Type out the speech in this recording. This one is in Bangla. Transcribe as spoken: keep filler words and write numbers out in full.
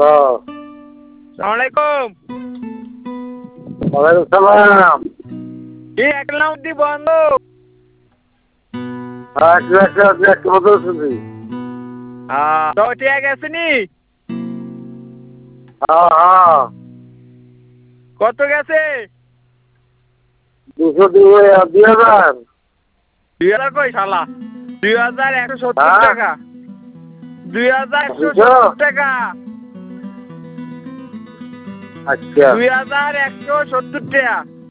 হ্যালো। সালাম আলাইকুম। ওয়ালাইকুম সালাম। কি একলাম দি বন্ধ? হ্যাঁ, একটু একটু একটু একটু মতো শুনছি। হ্যাঁ, তো ঠিক আছে নি? হ্যাঁ হ্যাঁ। কত গেছে? দুশো দুই দুই হাজার। দুই হাজার কই শালা? দুই হাজার একশো সত্তর হ্যাঁ টাকা। দুই হাজার একশো দুশো। সত্তর টাকা। আচ্ছা দুই হাজার একশো সত্তর টাকা।